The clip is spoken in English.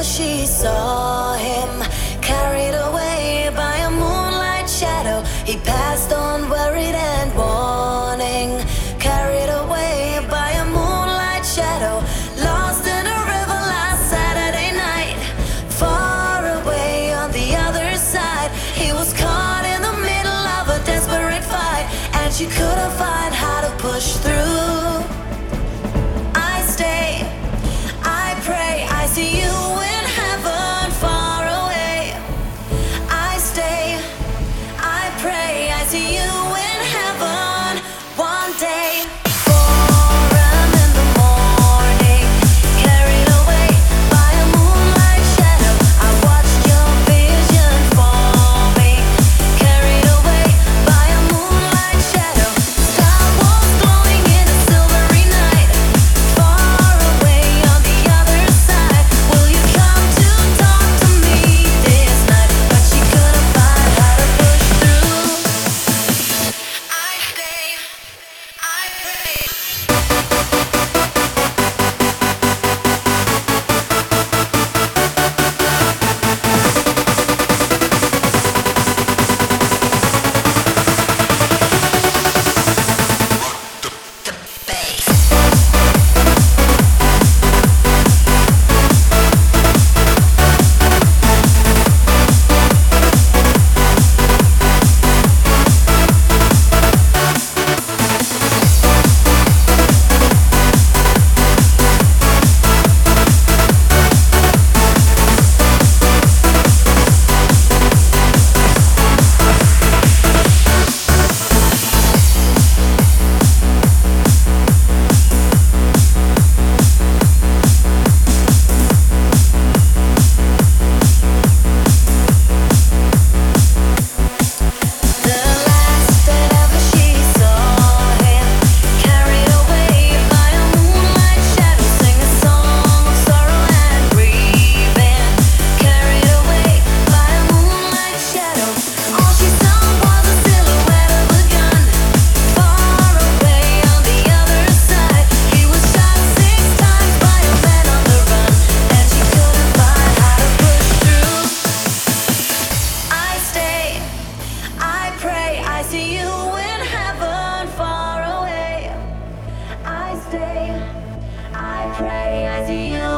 ever she saw him, carried away by a moonlight shadow. He passed on worried and warning, carried away by a moonlight shadow. Lost in a river last Saturday night, far away on the other side. He was caught in the middle of a desperate fight, and she couldn't find how to push through. I stay, I pray, I see you in heaven far away. I stay, I pray, I see you in heaven one day. 4 a.m. in the morning, carried away by a moonlight shadow. I watched your vision forming, carried away by a moonlight shadow. Star was glowing in a silvery night, far away on the other side. Will you come to talk to me this night? But she couldn't find how to push through. I stay, I pray. The last that ever she saw him, carried away by a moonlight shadow. Sing a song of sorrow and grieving, carried away by a moonlight shadow. All she saw was a silhouette of a gun, far away on the other side. He was shot 6 times by a man on the run, and she couldn't find how to push through. I stay, I pray, I see you in heaven far away. I stay, I pray, I see you